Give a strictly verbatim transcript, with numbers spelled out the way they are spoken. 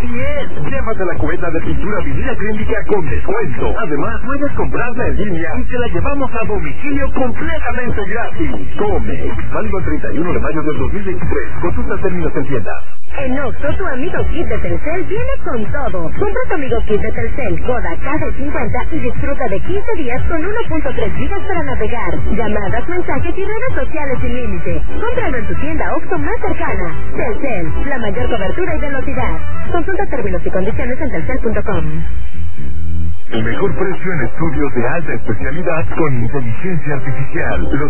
Así es, llévate la cubeta de pintura vinil acrílica con descuento. Además, puedes comprarla en línea y te la llevamos a domicilio completamente gratis. Comex, válido el treinta y uno de mayo del dos mil veintitrés. Consulta términos en tienda. En Oxxo, tu amigo kit de Telcel viene con todo. Compra tu amigo kit de Telcel, Coda K D cincuenta y disfruta de quince días con uno punto tres gigas para navegar, llamadas, mensajes y redes sociales sin límite. Cómpralo en tu tienda Oxxo más cercana. Telcel, la mayor cobertura y velocidad. Consulta términos y condiciones en telcel punto com. El mejor precio en estudios de alta especialidad con inteligencia artificial. Los